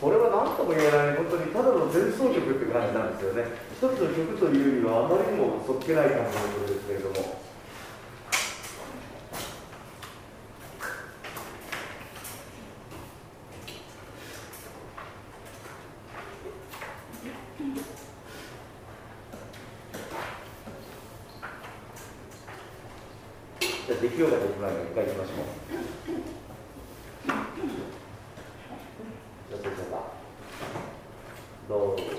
これは何とも言えない、本当にただの前奏曲って感じなんですよね。一つの曲というにはあまりにもそっけない感じのことですけれども。じゃあできようかできないか一回いきましょう。じゃあそれじゃあどうぞ。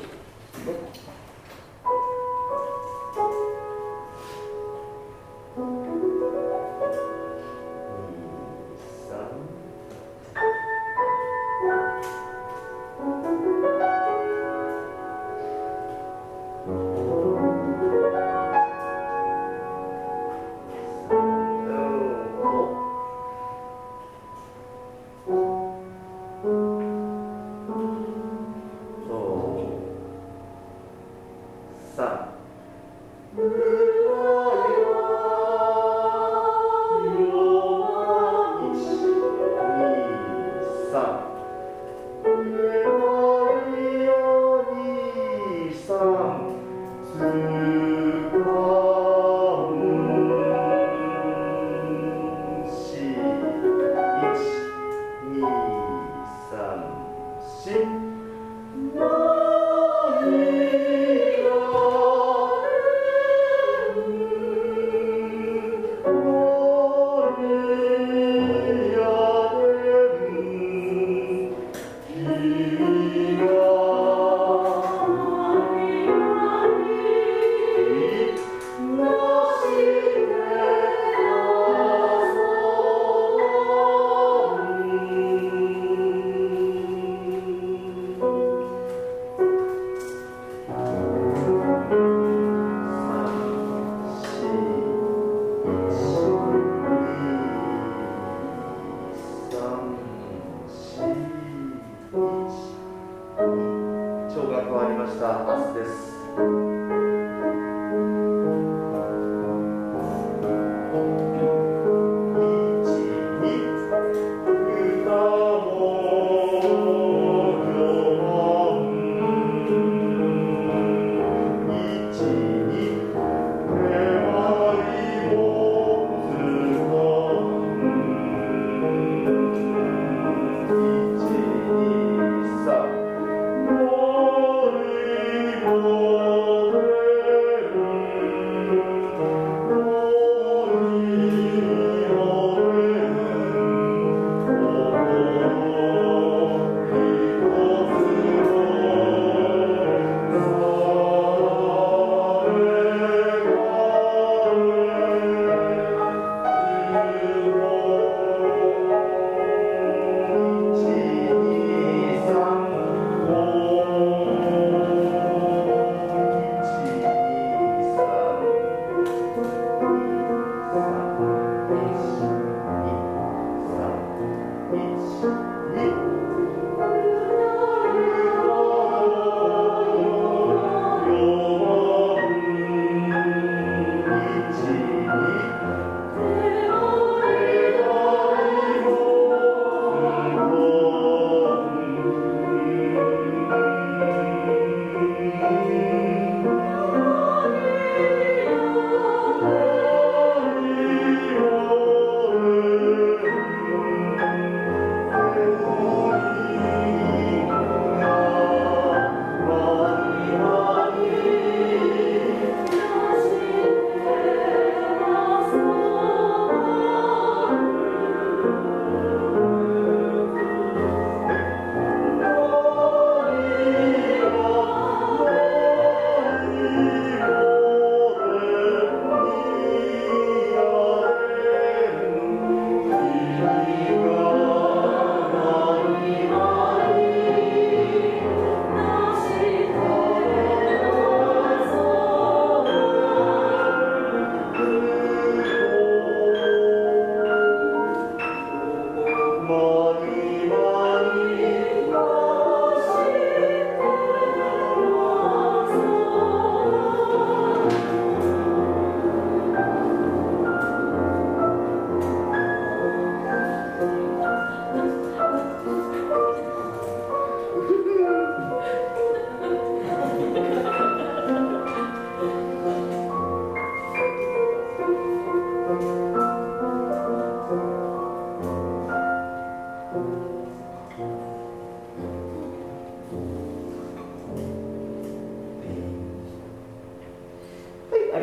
Oh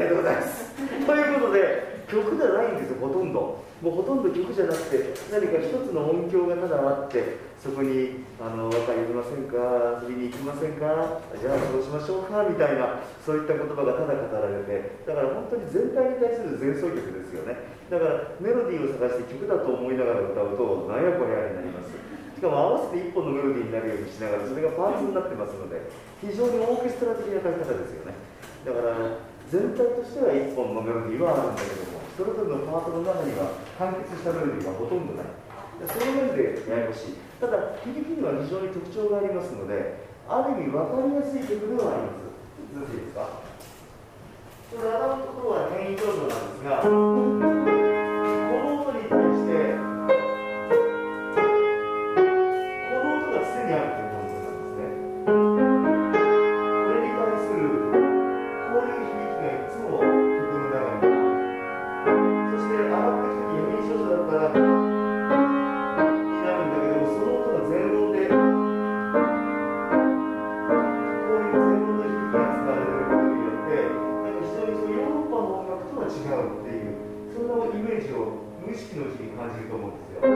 りがとうございます。ということで、曲じゃないんですよ、ほとんど。もうほとんど曲じゃなくて、何か一つの音響がただあって、そこに和歌読みませんか、遊びに行きませんか、じゃあそうしましょうかみたいな、そういった言葉がただ語られて、だから本当に全体に対する前奏曲ですよね。だからメロディーを探して曲だと思いながら歌うと、なんやこりゃになります。しかも合わせて一本のメロディーになるようにしながら、それがパーツになってますので、非常にオーケストラ的な書き方ですよね。だから全体としては一本のメロディーはあるんだけども、それぞれのパートの中には完結したメロディーがほとんどない。その面でややこしい。ただ響きには非常に特徴がありますので、ある意味分かりやすい曲ではあります。よろしいですか。これ洗うところは変異上昇なんですが、この音に対してこの音が常にあるということなんですね。これに対するこういう響きがいつも曲の中にある。そして洗っていくとき変異上昇だったら無意識のうちに感じると思うんですよ。と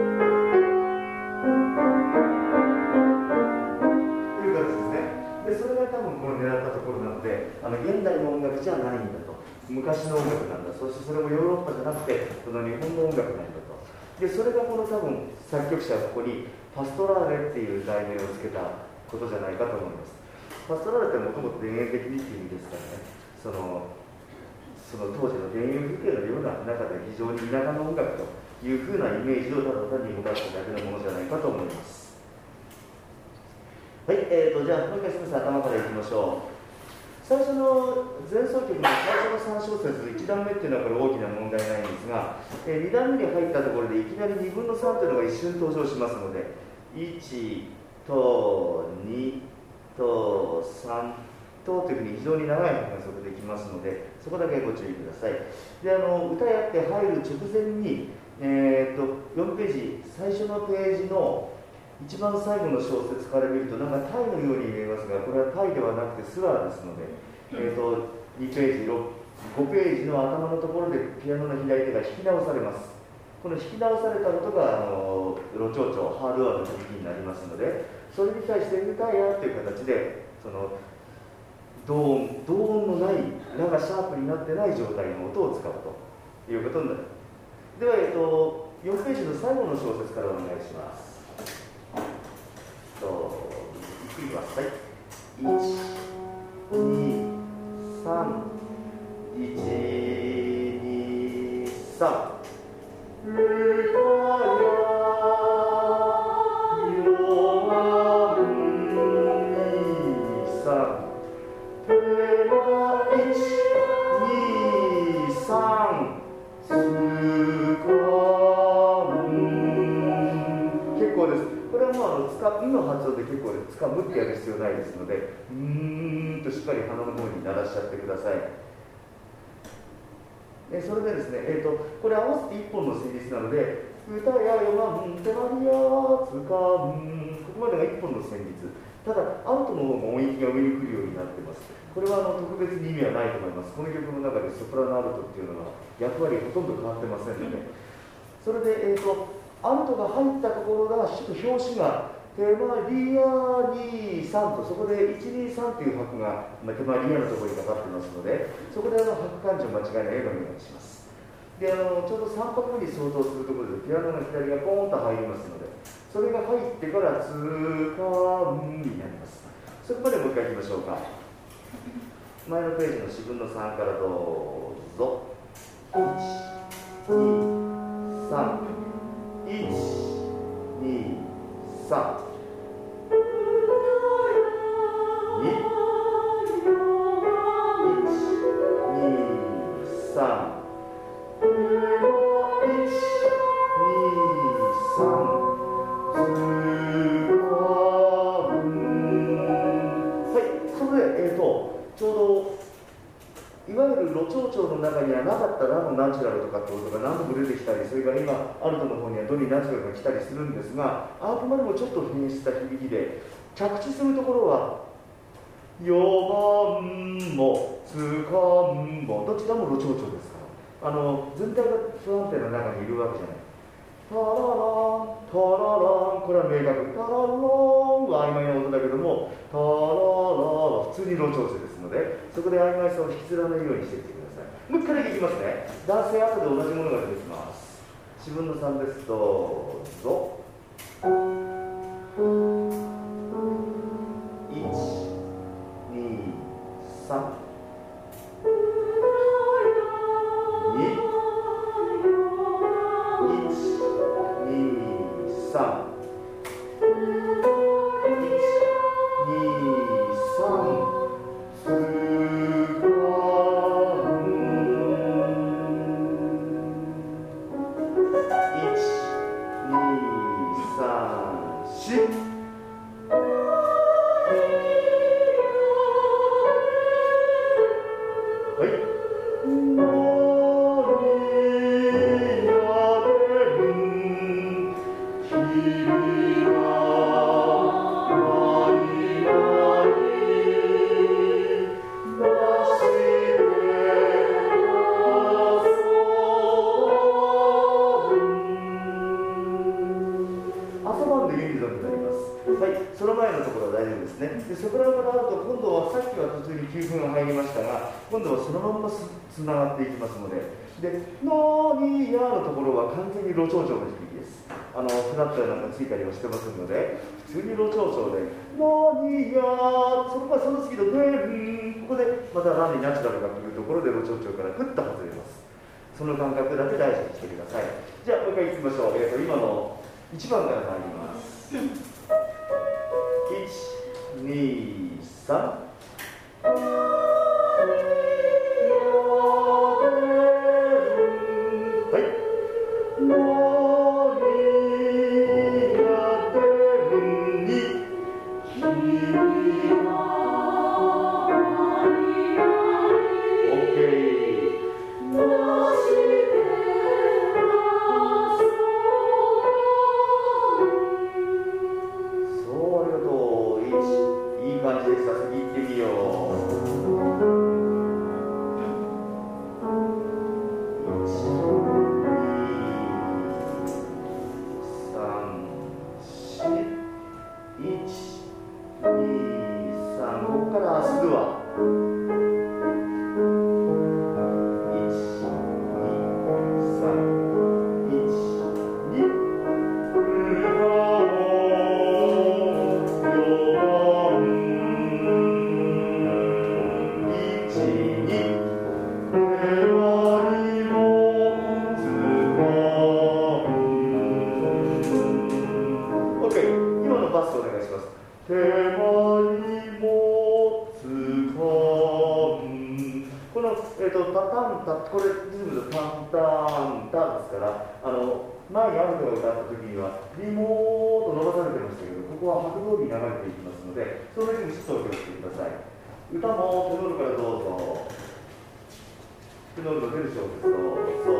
いう形ですね。で、それが多分この狙ったところなので、現代の音楽じゃないんだと。昔の音楽なんだ。そしてそれもヨーロッパじゃなくて、この日本の音楽なんだと。で、それがこの多分作曲者はここにパストラーレっていう題名をつけたことじゃないかと思います。パストラーレってもともと田園的にっていう意味ですからね。その当時の田園風景のような中で非常に田舎の音楽というふうなイメージをただ単に持たせただけのものじゃないかと思います。はい、じゃあもう一回すみません、頭からいきましょう。最初の前奏曲の最初の3小節、1段目っていうのはこれ大きな問題ないんですが、2段目に入ったところでいきなり2分の3というのが一瞬登場しますので、1と2と3というふうに非常に長い反則できますので、そこだけご注意ください。で、歌やって入る直前に、4ページ、最初のページの一番最後の小節から見ると、なんかタイのように見えますが、これはタイではなくてスラーですので、2ページ、5ページの頭のところでピアノの左手が弾き直されます。この弾き直された音がロチョウチョ、ハードワードの響きになりますので、それに対して歌やという形で、同音のない、ラがシャープになってない状態の音を使うということになる。では、4ページの最後の小節からお願いします。ゆっくりください。1、2、3、1、2、3。の発音で結構でつかむってやる必要ないですので、としっかり鼻の方に鳴らしちゃってください。それでですね、これ合わせて1本の旋律なので、歌やよまんてまりやつかここまでが1本の旋律。ただアウトの方も音域が上に来るようになってます。これは特別に意味はないと思います。この曲の中でソプラノアルトっていうのは役割ほとんど変わってませんので、それで、アルトが入ったところがちょっと拍子が手まりやに3と、そこで123という拍が手まりやのところにかかってますので、そこで拍感情間違いないようにお願いします。で、ちょうど3拍目に相当するところでピアノの左がポーンと入りますので、それが入ってからつかんになります。そこまでもう一回いきましょうか。前のページの4分の3からどうぞ。1、2、3、1、2、3。ちょうどいわゆるロチョウチョの中にはなかったラのナチュラルとかってことが何度も出てきたり、それから今アルトの方にはドにナチュラルが来たりするんですが、あくまでもちょっと変質した響きで、着地するところは 4番もつかんもどちらもロ長調ですから、全体が不安定な中にいるわけじゃない。タラランタララン、これは明確。タラランは曖昧な音だけども、タララは普通にロ長調ですので、そこで曖昧さを引きずらないようにしていってください。もう一回だけいきますね。男性後で同じものが出てきます。自分の3です。どうぞ。1、2、3。つながっていきますので、で、ノーニーヤーのところは完全にロ長調の響きです。フラットなんかついたりはしてますので、普通にロ長調で、ノーニーヤー、その次のここでまたラにナチュラルが来るところでロ長調からグッと外れます。その感覚だけ大事にしてください。じゃあもう一回いきましょう。今の1番から参ります。1、2、3。これリズムでタンタンタンですから、前にアルトが歌った時にはリモーと伸ばされてましたけど、ここは拍動に流れていきますので、そのリズムしっとお気をつけください。歌もテノールからどうぞ。テノールが出る小節を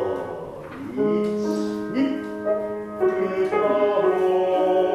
1、2、歌も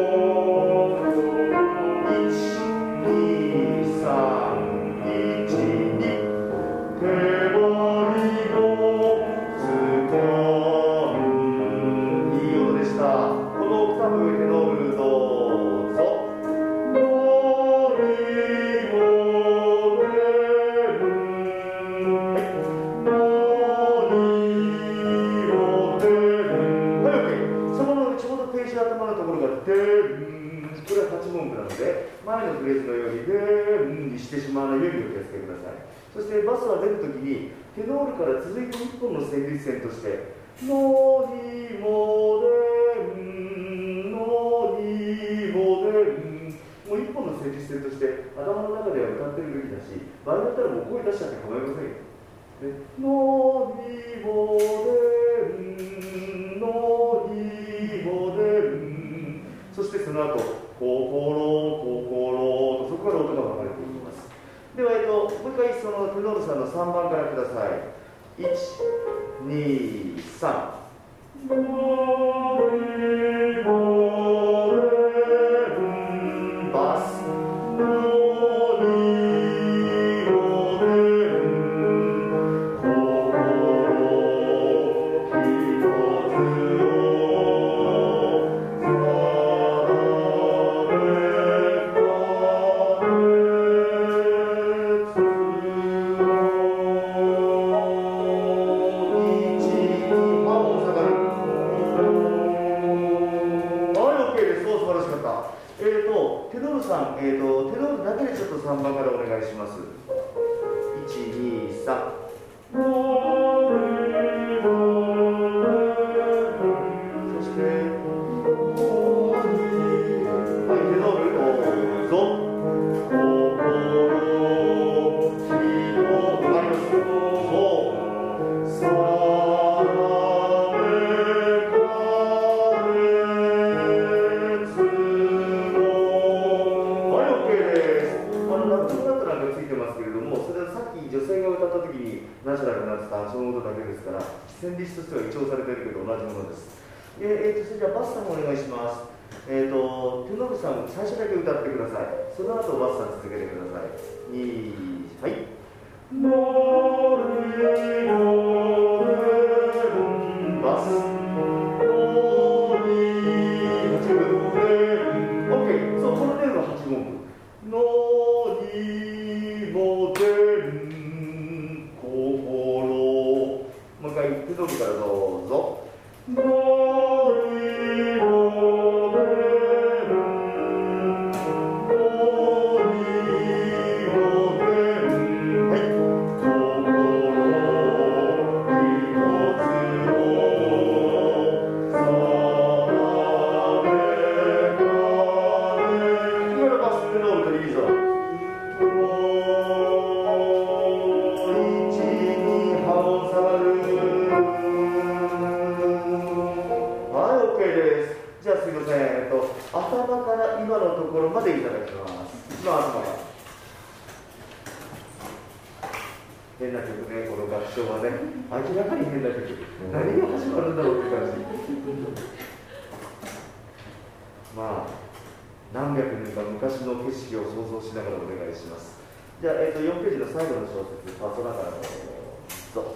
そしてバスは出るときにテノールから続いて1本の旋律線としてノニモデンノニモデンもう1本の旋律線として頭の中では歌ってるべきだし、場合だったらもう声出しちゃって構いませんよ。でノニモデンノニモデン、そしてその後心とそこから音が流れていきます。では、もう一回そのテノールさんの3番からください。1、2、3。バス。 さん、手道具だけでちょっと3番からお願いします。1、2、3。そして、はい、手道具どうぞ。ナチュラルになってたそのことだけですから、旋律としては一応されているけど同じものです。それじゃあバスさんもお願いします。手信さん、最初だけ歌ってください。その後バスさん続けてください。2、はい。バス。OK、そう、このレールは8分。のにもでん。もう一回、手道具からどうぞ。頭から今のところまでいただきます。一番頭から。変な曲ね、この合唱はね。明らかに変な曲。何が始まるんだろうって感じ。まあ、何百年か昔の景色を想像しながらお願いします。じゃあ、4ページの最後の小説、パーソナからどうぞ。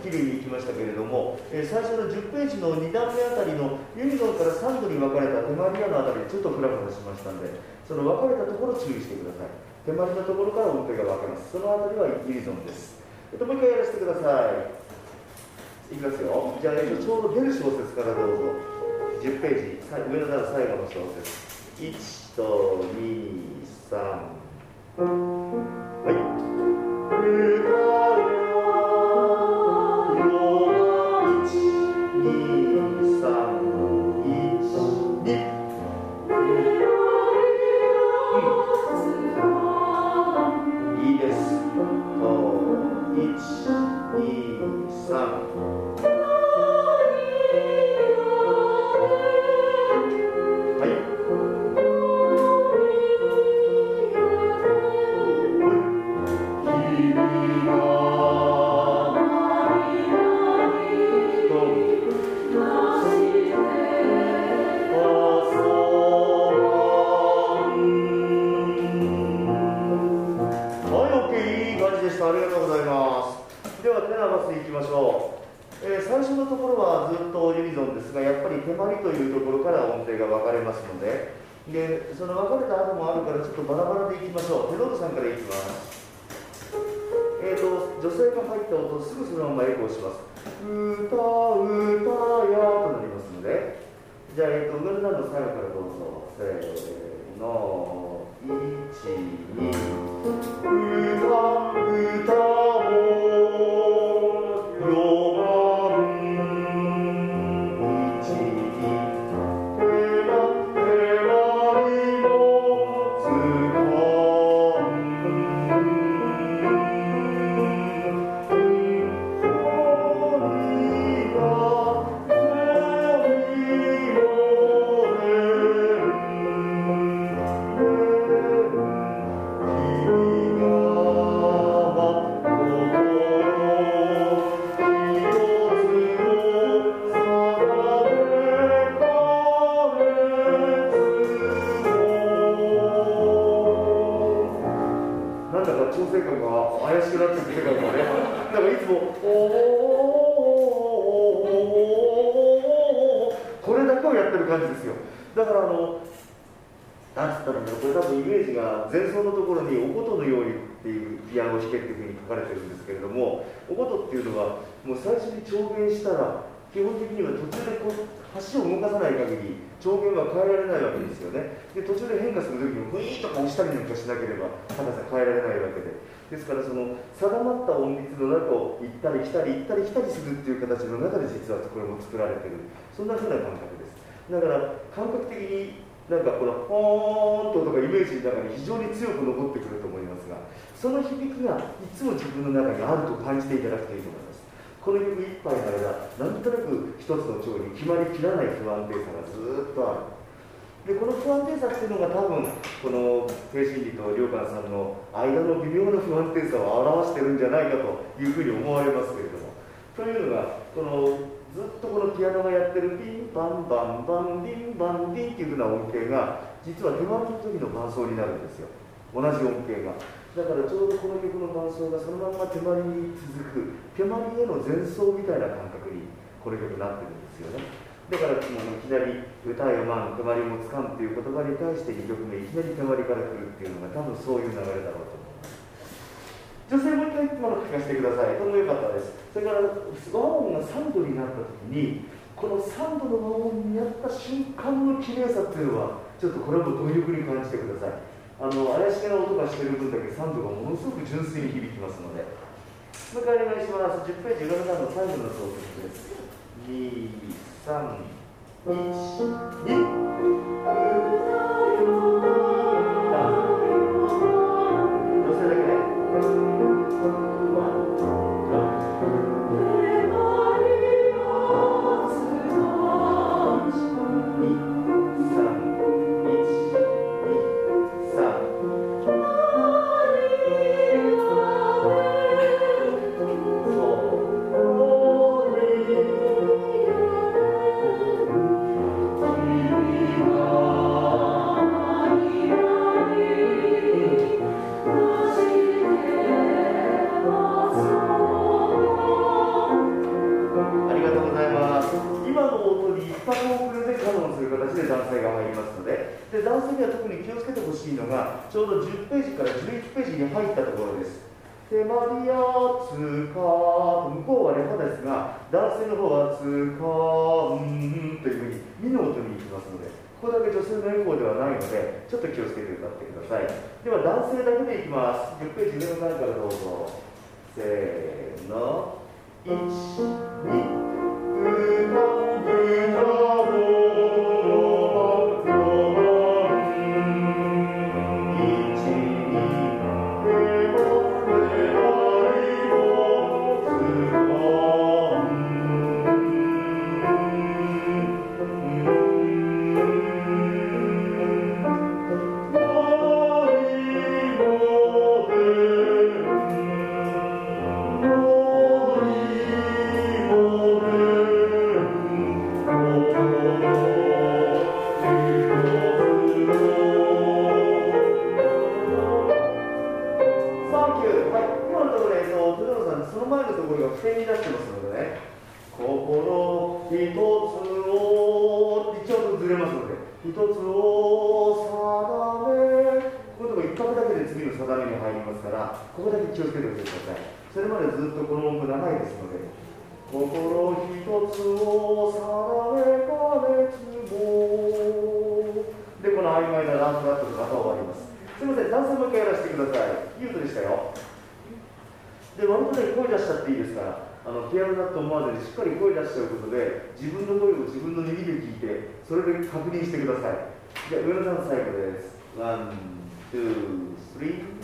きれいにいきましたけれども、最初の10ページの2段目あたりのユニゾンから3度に分かれた手まり屋のあたりちょっとフラフラしましたんで、その分かれたところ注意してください。手まりのところから音程が分かります。そのあたりはユニゾンです。もう一回やらせてください。いきますよ。じゃあ、ちょうど出る小説からどうぞ。10ページ、上の段最後の小説。1と2、3。はい。ありがとうございます。ではテナバスいきましょう。最初のところはずっとユニゾンですが、やっぱり手まりというところから音程が分かれますので、その分かれた後もあるからちょっとバラバラでいきましょう。テノールさんからいきます。女性が入った音をすぐそのままエコーします。歌やとなりますので、じゃあ、上の段の最後からどうぞ。せーの、1、2、歌を4番1、2、手まりもつか調整感が怪しくなってきてからね、だからいつもこれだけをやってる感じですよ。だからなんつったらいいんだろう、これ多分イメージが前奏のところにお琴のようにっていうピアノを弾けっていうふうに書かれてるんですけれども、お琴っていうのはもう最初に調弦したら基本的には途中で橋を動かさない限り調弦は変えられないわけですよね。で途中で変化する時にグイーッと押したりなんかしなければ高さ変えられないわけで、ですからその定まった音律の中を行ったり来たり行ったり来たりするっていう形の中で実はこれも作られてる、そんなふうな感覚です。だから感覚的になんかこのポーンと音がイメージの中に非常に強く残ってくると思いますが、その響きがいつも自分の中にあると感じていただくといいと思います。この曲一杯の間、なんとなく一つの調に決まりきらない不安定さがずっとある。でこの不安定さっていうのが多分この低心理と良寛さんの間の微妙な不安定さを表してるんじゃないかというふうに思われますけれども、というのがこのずっとこのピアノがやってるビンバンバンバンビンバンビンっていうふうな音程が実は手まりの時の伴奏になるんですよ、同じ音程が。だからちょうどこの曲の伴奏がそのまま手まりに続く手まりへの前奏みたいな感覚にこの曲なってるんですよね。だからもういきなり歌よまん手まりもつかんっていう言葉に対して2曲目いきなり手まりから来るっていうのが多分そういう流れだろうと思います。女性もう一回今の聞かせてください。これも良かったです。それから和音が3度になった時にこの3度の和音になった瞬間の綺麗さっていうのはちょっとこれも貪欲に感じてください。怪しげな音がしている分だけ3度がものすごく純粋に響きますので。もう一回お願いします。10ページ裏の段の最後の小説です。2、3、1、2。女性だけね。Oh 男性には特に気をつけてほしいのが、ちょうど10ページから11ページに入ったところです。手まりやつか、向こうはレファですが、男性の方はつかんというふうにミの音に行きますので、ここだけ女性のエコーではないので、ちょっと気をつけて歌ってください。では男性だけでいきます。10ページ上の段からどうぞ。せーの。1、2、確認してください。じゃあ、上野さん最後です。ワン、ツー、スリー。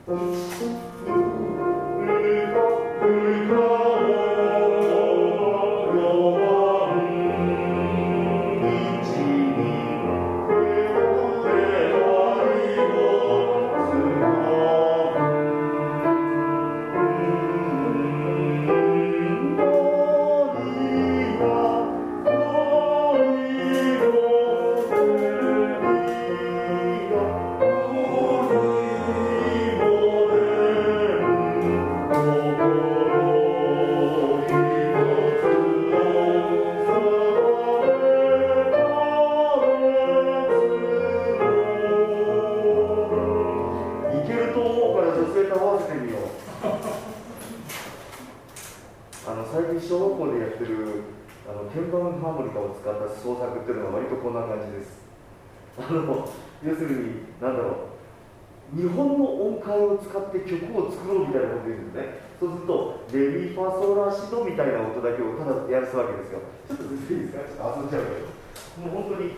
要するに、なんだろう、日本の音階を使って曲を作ろうみたいなこと言うんですね。そうすると、レミファソラシドみたいな音だけをただやらすわけですよ。ちょっとずついいですか、ちょっと遊んじゃうけど、もう本当に。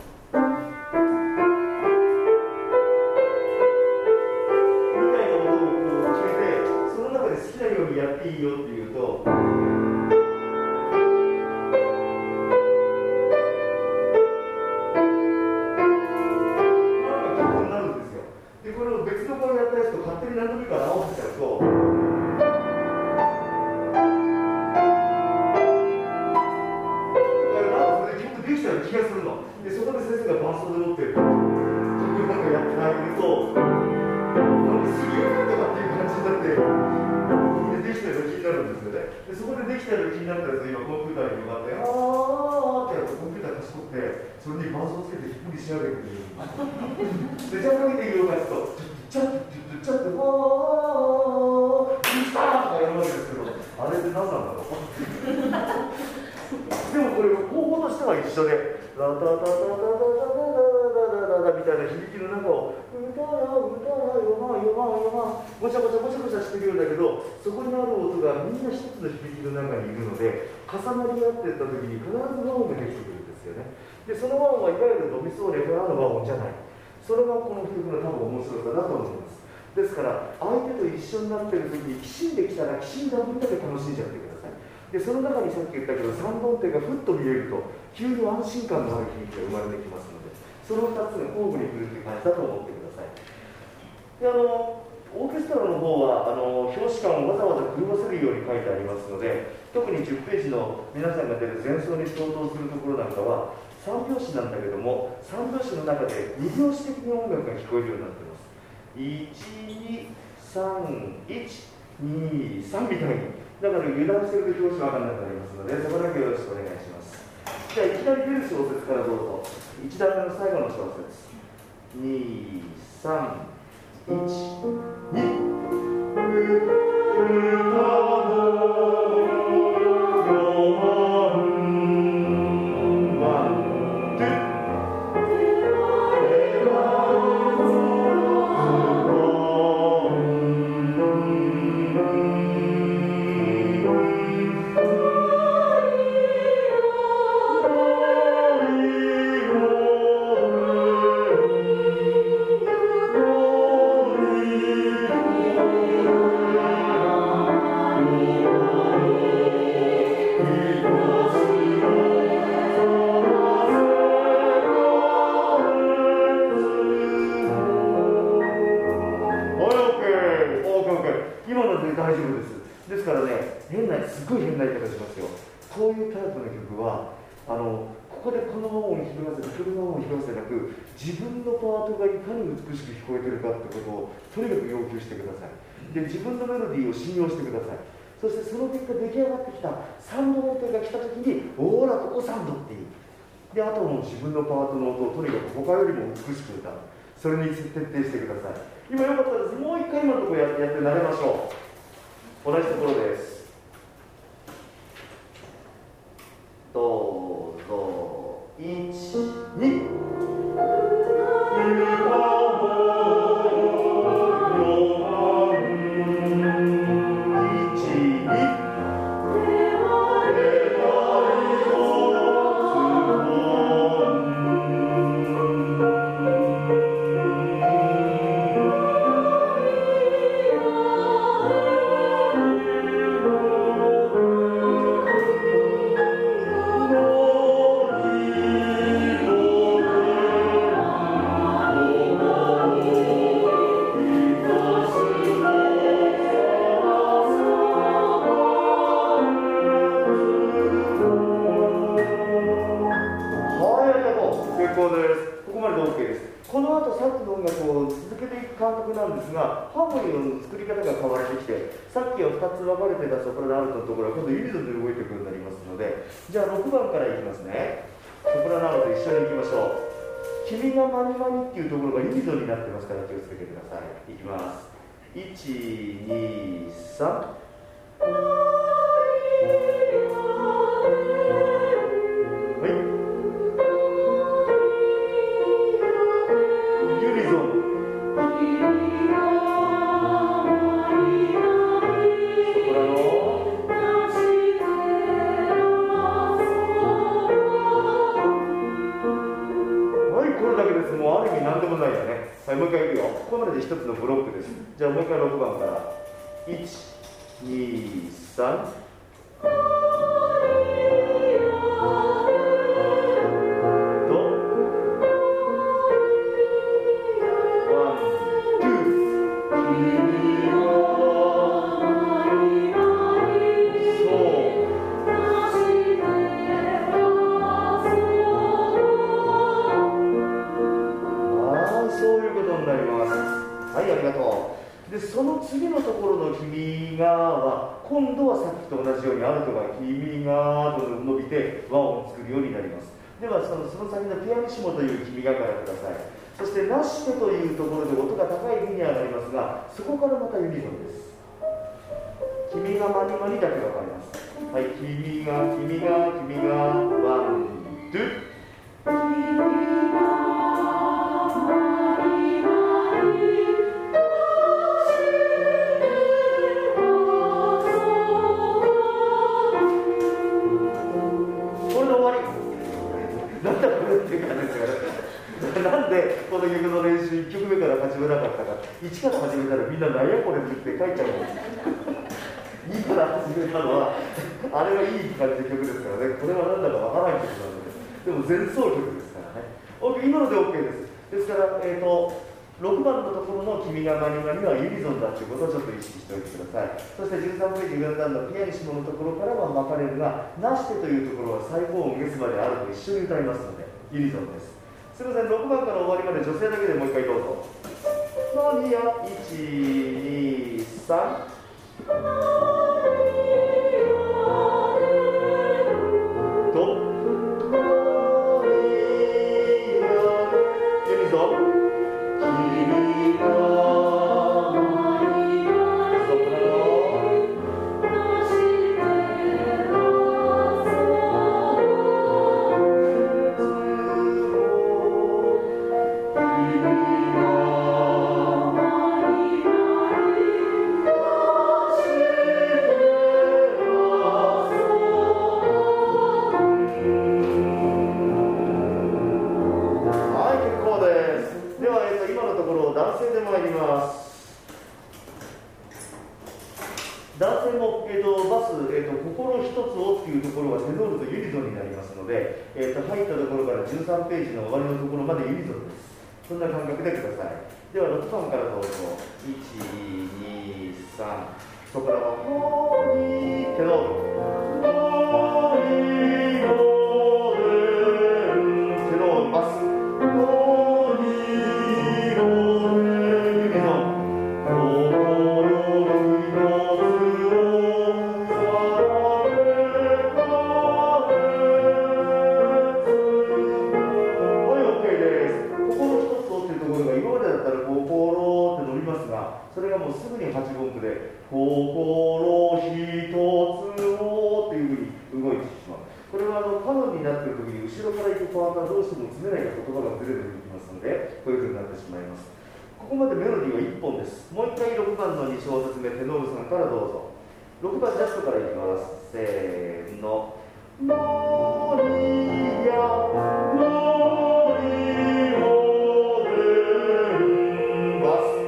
みたいな音をこう決めて、その中で好きなようにやっていいよっていうと。何度目か直せちゃうと、なんかそれで自分でできたような気がするの。で、そこで先生が伴奏で持ってる。なんかやってあげると、すげえとかっていう感じになって、できたような気になるんですよね。で、そこでできたような気になったやつを今コンピューターに向かって、あーってやるとコンピューター賢くて、それに伴奏つけてひっくり仕上げてくれる。で、じゃあかけていくようなやつと、ちょっととかやるわけですけど、あれって何なんだろうでもこれ方法としては一緒で、ラタタタタタタタタタタタみたいな響きの中を歌やよまよまよまごちゃごちゃごちゃごちゃしてるようだけど、そこにある音がみんな一つの響きの中にいるので、重なり合っていった時に必ず和音ができてくるんですよね。で、その和音はいわゆるドミソレフラの和音じゃない。それがこの曲の多分面白さだと思います。ですから相手と一緒になっている時にきちんできたらきちんだ分だけ楽しんじゃってください。でその中にさっき言ったけど3本手がふっと見えると急に安心感のある雰囲気が生まれてきますので、その2つが交互に来るという感じだと思ってください。でオーケストラの方は表紙感をわざわざ狂わせるように書いてありますので、特に10ページの皆さんが出る前奏に相当するところなんかは3拍子なんだけども、3拍子の中で2拍子的に音楽が聞こえるようになっています。1、2、3、1、2、3みたいに。だから油断してると拍子分かんなくなりますので、そこだけよろしくお願いします。じゃあいきなり出る小節からどうぞ。1段目の最後の小節。 2、3、1、2。今ので大丈夫です。ですからね、すごい変な言い方しますよ。こういうタイプの曲はここでこの音を弾きますこの音を弾きますじゃなく、自分のパートがいかに美しく聞こえてるかってことをとにかく要求してください。で、自分のメロディーを信用してください。そしてその結果出来上がってきた3度の音が来た時に、おーらここ3度っていう。で、あとはもう自分のパートの音をとにかく他よりも美しく歌う。それに徹底してください。今よかったです。もう一回今のところやって慣れましょう。同じところです。どうぞ。1、2。この後さっきの音楽を続けていく感覚なんですが、ハーモニーの作り方が変わってきて、さっきは2つ分かれてたソプラノアルトのところは今度ユニゾンで動いていくようになりますので、じゃあ6番からいきますね。ソプラノアルト一緒にいきましょう。君がマニマニっていうところがユニゾンになってますから気をつけてください。いきます。1、2、3。はい、もう一回いくよ。ここまでで一つのブロックです。じゃあもう一回6番から。1、2、3。その次のところの君がは今度はさっきと同じようにアルトが君がと伸びて和音を作るようになります。ではその先のピアニッシモという君がからください。そしてナシテというところで音が高いリニアがありますが、そこからまたユニゾンです。君がマニマニだけ分かります。はい、君がワン、ツー。なんでこの曲の練習1曲目から始めなかったか、1から始めたらみんな何やこれって言って書いちゃう2から始めたのはあれはいい感じの曲ですからね、これは何だかわからない曲なので、でも前奏曲ですからね。 OK、 今ので OK です。ですから、6番のところの君がマニマニはユニゾンだということをちょっと意識しておいてください。そして13ページ上段のピアニッシモのところからは分かれるが、なしてというところは最高音ゲスまであると一緒に歌いますのでユニゾンです。すみません、6番から終わりまで女性だけでもう一回どうぞ。マニア1、2、3。ユニゾン。 ところ男性で参ります。男性も、バス、心一つをっていうところはテノールとユニゾンになりますので、入ったところから13ページの終わりのところまでユニゾンです。そんな感覚でください。では6番からどうぞ。1、2、3、ソプラノ、ホーリーテノール。ホーリーローレンテノールバス。ホーリーローレンユニゾン。それがもうすぐに8分音符で「心一つを」っていうふうに動いてしまう。これはカノンになっている時に後ろから行くパートはどうしても詰めないと言葉がずれてきますので、こういうふうになってしまいます。ここまでメロディーは1本です。もう一回6番の2小節目、テノールさんからどうぞ。6番ジャストからいきます。せーの。ロリヤロリロレンバス。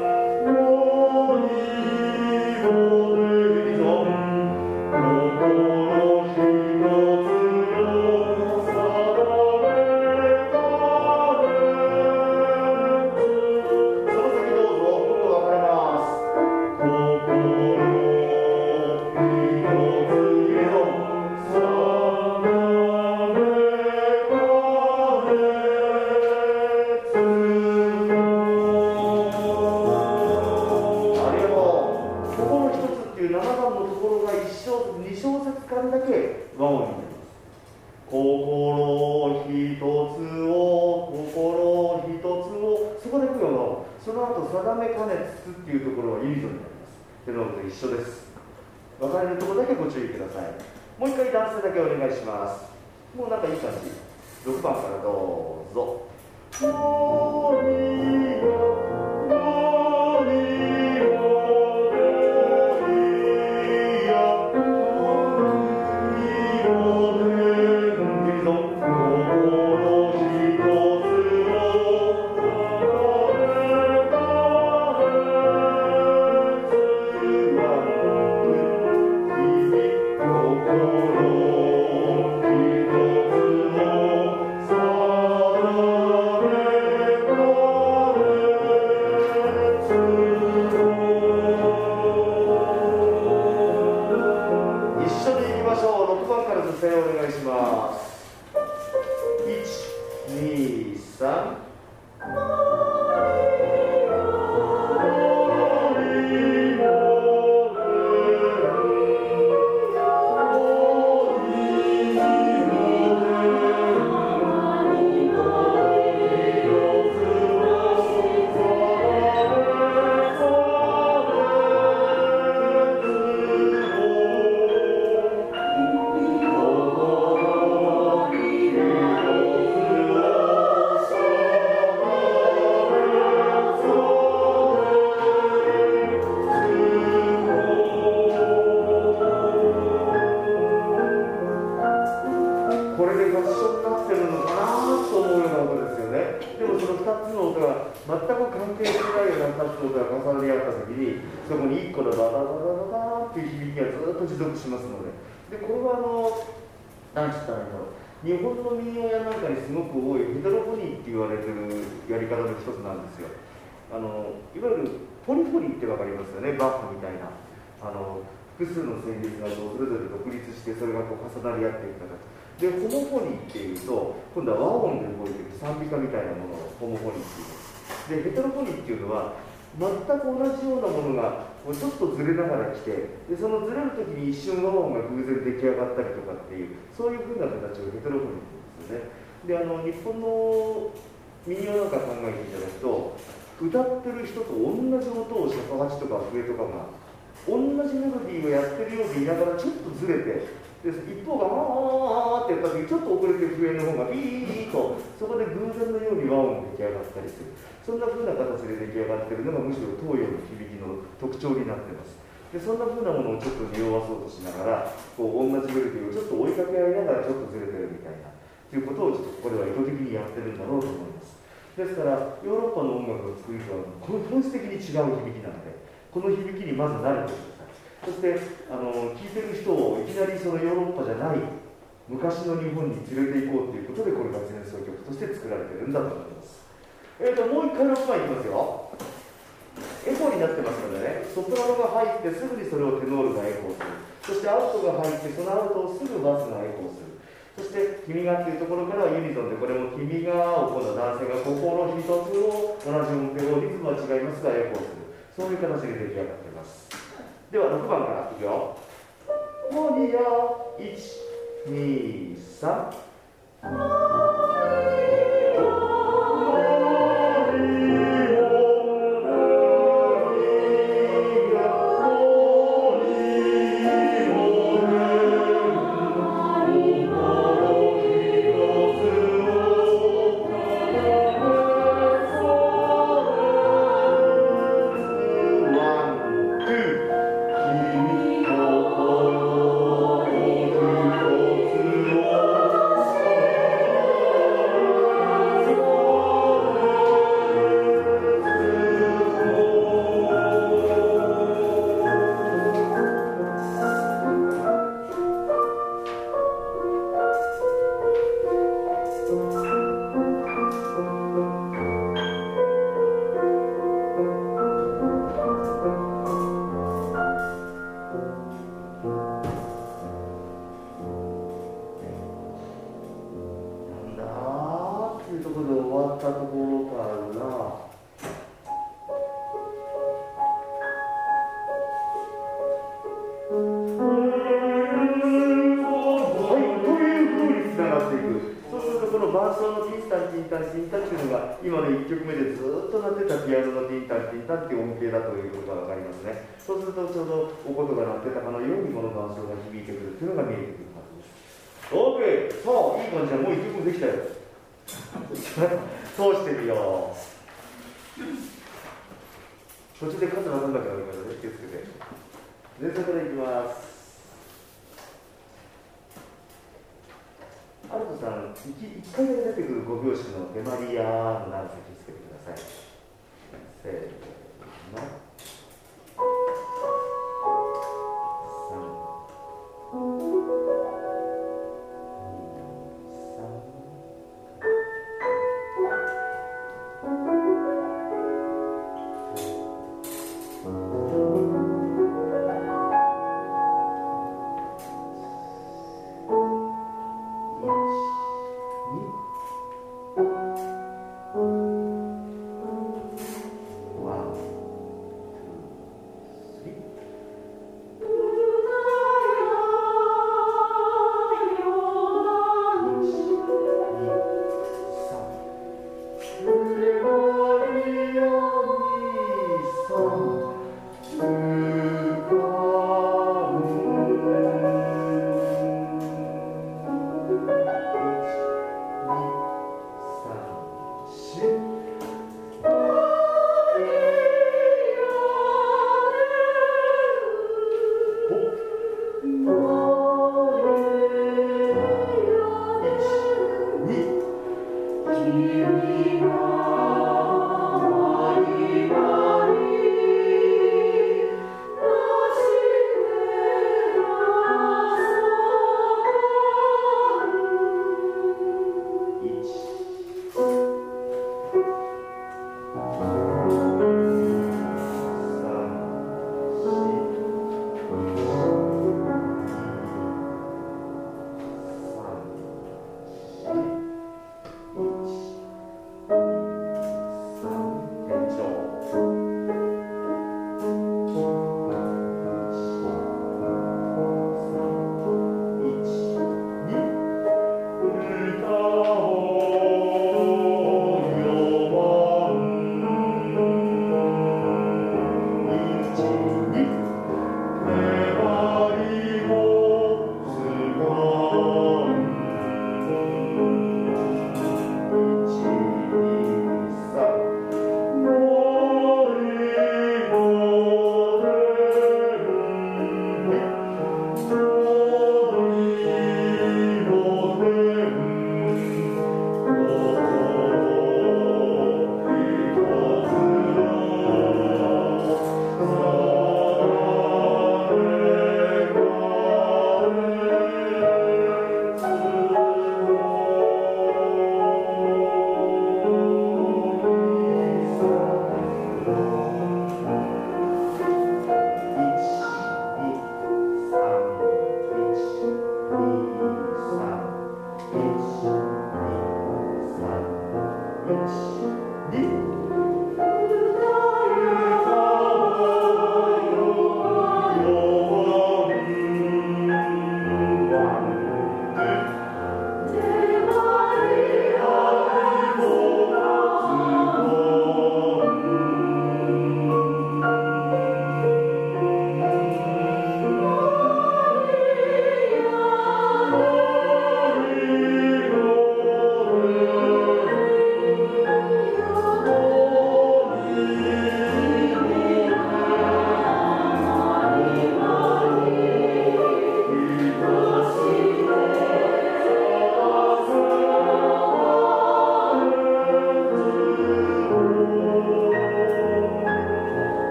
一緒です。分かれるところだけご注意ください。もう一回男性だけお願いします。もうなんかいい感じ。6番からどうぞ。日本の民謡やなんかにすごく多いヘテロフォニーって言われてるやり方の一つなんですよ。いわゆるポリフォニーって分かりますよね。バッハみたいな複数の旋律がそれぞれ独立してそれがこう重なり合っていく形で、ホモフォニーっていうと今度は和音で動いている賛美歌みたいなものをホモフォニーっていうで、ヘテロフォニーっていうのは全く同じようなものがちょっとずれながら来て、でそのずれるときに一瞬和音が偶然出来上がったりとかっていう、そういうふうな形をヘテロフォニーって言うんですよね。で日本の民謡なんか考えていただくと、歌ってる人と同じ音を尺八とか笛とかが同じメロディーをやってるようでいながらちょっとずれて、で一方が「あーあーあー」ってやった時ちょっと遅れて笛の方がピーッとそこで偶然のように和音が出来上がったりする、そんな風な形で出来上がっているのがむしろ東洋の響きの特徴になっています。でそんな風なものをちょっと匂わそうとしながらこう同じメロディーをちょっと追いかけ合いながらちょっとずれてるみたいなということをちょっとここでは意図的にやってるんだろうと思います。ですからヨーロッパの音楽を作る人はこの本質的に違う響きなので、この響きにまず慣れてください。そして聴いてる人をいきなりそのヨーロッパじゃない昔の日本に連れて行こうということで、これが前奏曲として作られてるんだと思います。もう一回6番いきますよ。エコーになってますのでね、ソプラノが入ってすぐにそれをテノールがエコーする。そしてアウトが入って、そのアウトをすぐバスがエコーする。そして君がっていうところからはユニゾンで、これも君がを今度は男性が心一つを同じ音程をリズムは違いますがエコーする。そういう形で出来上がっています。では6番からいくよ。モニア1、2、3。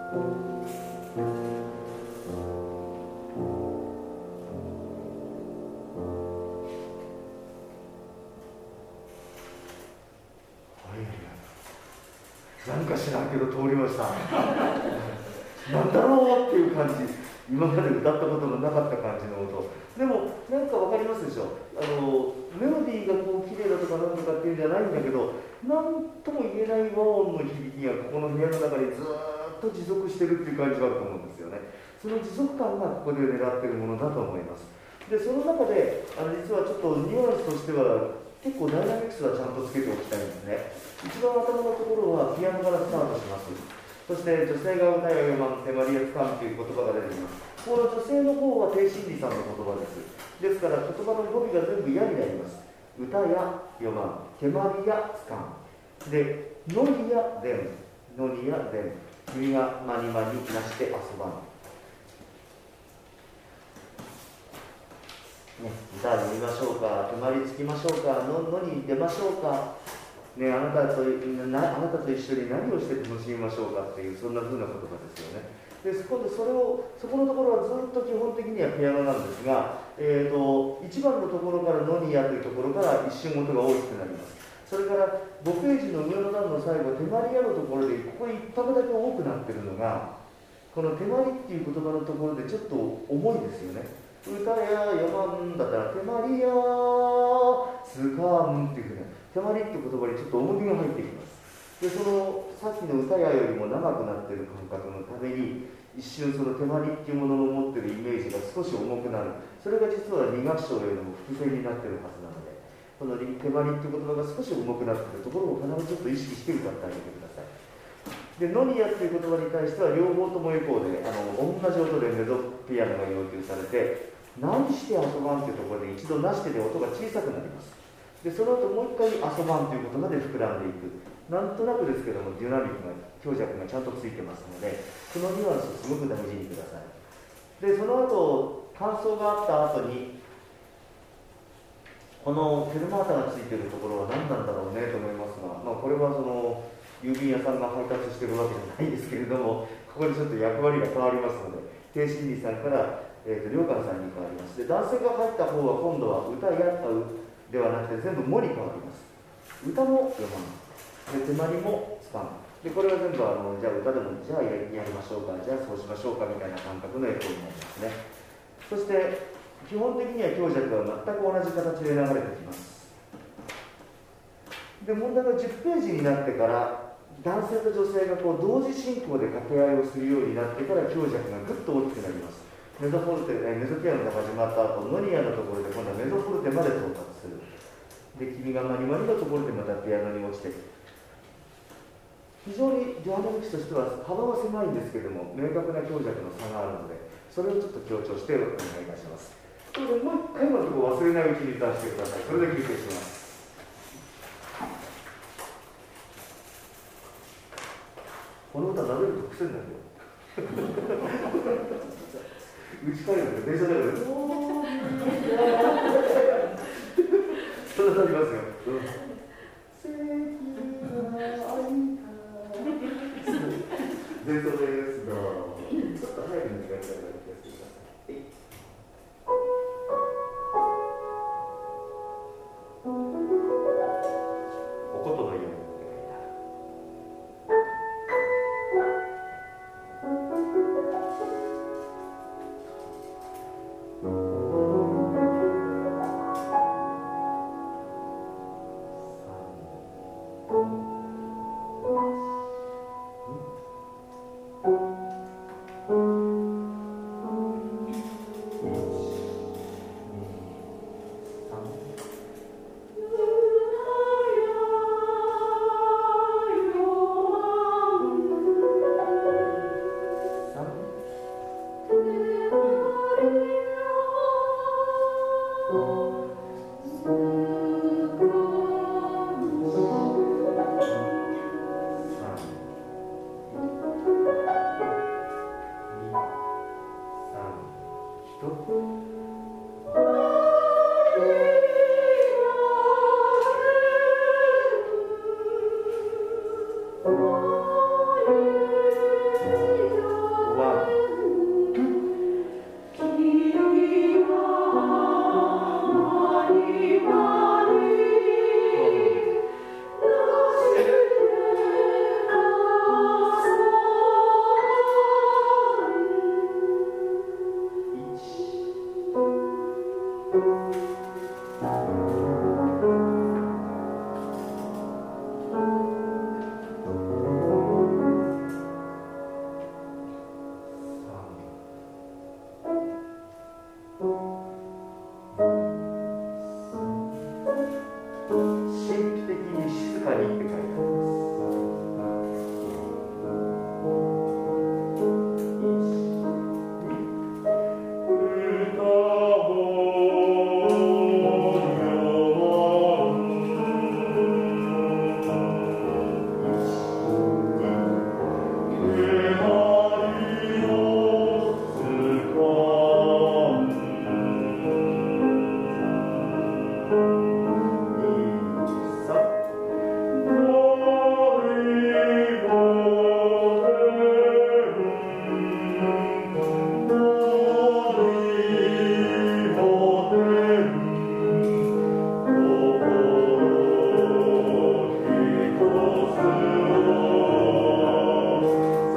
なんか知らんけど通りました。なんだろうっていう感じ、今まで歌ったことのなかった感じの音。でも、なんかわかりますでしょ。メロディーがこう綺麗だとかなんとかっていうんじゃないんだけど、なんとも言えない和音の響きがここの部屋の中にずっと持続してるっていう感じがあると思うんですよね。その持続感がここで狙っているものだと思います。で、その中で、実はちょっとニュアンスとしては、結構ダイナミクスはちゃんとつけておきたいんですね。一番頭のところはピアノからスタートします。そして女性が歌や読まん、手まりやつかんという言葉が出てきます。この女性の方は低心理さんの言葉です。ですから言葉の語尾が全部やになります。歌や読まん、手まりやつかん。で、のりやでん、のりやでん、君がまにまになして遊ばん。ね、歌読みましょうか、手まりつきましょうか、のに出ましょうか、ね、あなたと一緒に何をして楽しみましょうかっていう、そんな風な言葉ですよね。で、そこのところはずっと基本的にはピアノなんですが、1番のところからのにやというところから一瞬音が大きくなります。それから5ページの上の段の最後、手まりやのところで、ここに一拍だけ多くなってるのが、この手まりっていう言葉のところでちょっと重いですよね。歌や読まんだったら手まりやつかんっていうふうに手まりって言葉にちょっと重みが入ってきます。で、そのさっきの歌やよりも長くなっている感覚のために一瞬その手まりっていうものの持っているイメージが少し重くなる。それが実は2楽章への伏線になっているはずなので、この手まりっていう言葉が少し重くなっているところを必ずちょっと意識して歌ってあげてください。で、ノニアっていう言葉に対しては両方ともエコーで同じ音でメゾピアノが要求されて、何して遊ばんというところで一度なしてで音が小さくなります。で、その後もう一回遊ばんということまで膨らんでいく。なんとなくですけども、デュナミックが、強弱がちゃんとついてますので、そのニュアンスをすごく大事にください。で、その後、感想があった後に、このフェルマータがついているところは何なんだろうねと思いますが、これはその、郵便屋さんが配達しているわけじゃないんですけれども、ここでちょっと役割が変わりますので、低心理さんから良寛さんに変わります。で、男性が入った方は今度は歌やうではなくて全部もに変わります。歌も読まない。で、手まりもつかむ。で、これは全部じゃあ歌でもじゃあやりましょうか、じゃあそうしましょうかみたいな感覚のエコになりますね。そして基本的には強弱は全く同じ形で流れてきます。で、問題が10ページになってから男性と女性がこう同時進行で掛け合いをするようになってから強弱がぐっと大きくなります。メゾピアノが始まった後、ノニアのところで今度はメゾフォルテまで到達する。で、君がマニマニのところでまたピアノに落ちていく。非常にデュアナミクスとしては幅は狭いんですけども、明確な強弱の差があるので、それをちょっと強調してお願いいたします。それでもう一回のところ忘れないうちに出してください。それで休憩します。この歌なめると癖になるよ。うち帰るの電車だからそれなりますよ。前奏です。ちょっと早くに時間いただいてください。おことのように。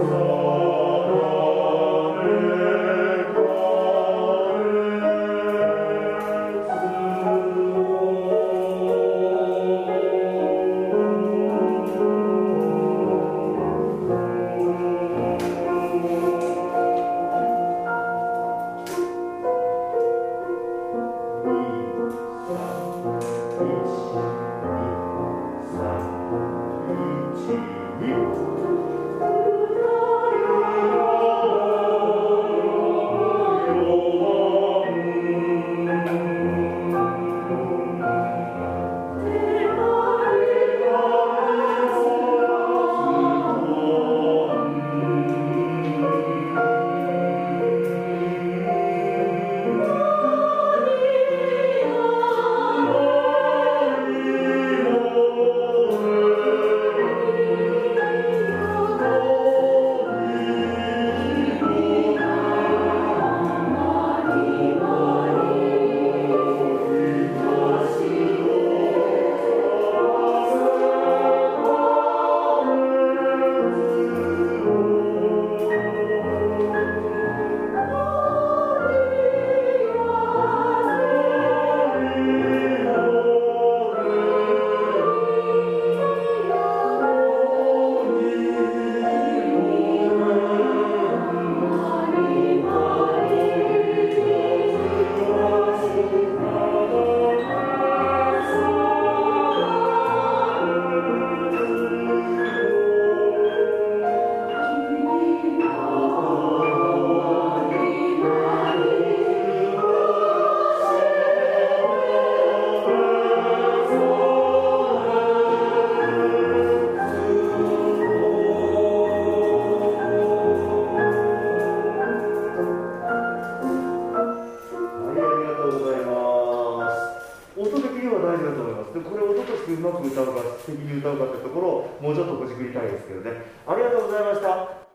うまく歌うか、素敵に歌うかというところをもうちょっとほじくりたいですけどね。ありがとうございました。